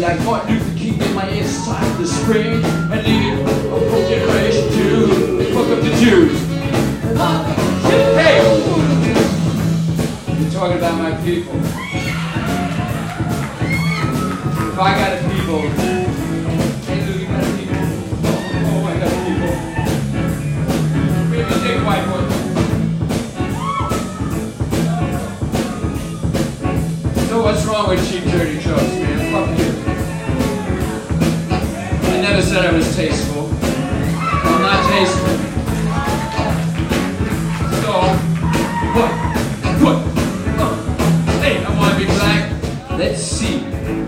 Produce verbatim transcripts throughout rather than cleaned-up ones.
like Martin Luther King in my inside of the spring and lead a whole generation to fuck up the Jews. Hey! You're talking about my people. If I got a people, hey Lou, you got a people. Oh, I got a people. Maybe take a white boy. So what's wrong with cheap, dirty drugs, man? Fuck you. I never said I was tasteful. I'm not tasteful. So, what? What? Uh, hey, I want to be black. Let's see.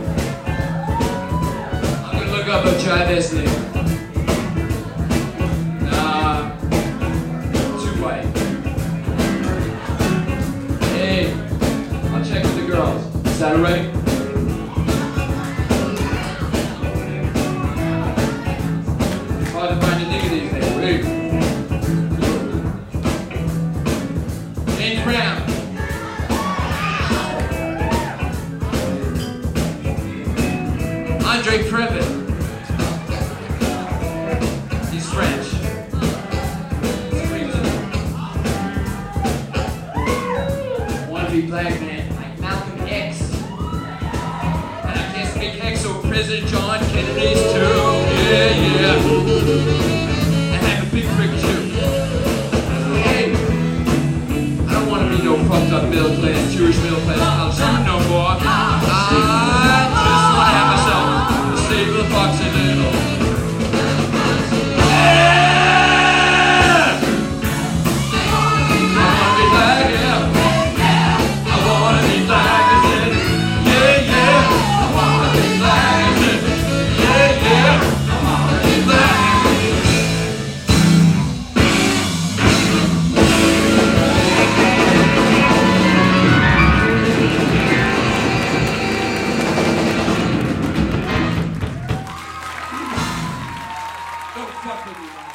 I'm gonna look up a travesty. Nah, too white. Hey, I'll check with the girls. Is that alright? Hard to find a nigga these days, right? James Brown. Andre Previn. He's French. Want to be black, man, like Malcolm X. And I can't speak X, so President John Kennedy's too. Yeah, yeah. And have a big brick too. Hey, I don't want to be no fucked up middle class, Jewish middle class college no more. I just want to have myself a stable box and little. Don't fuck with me.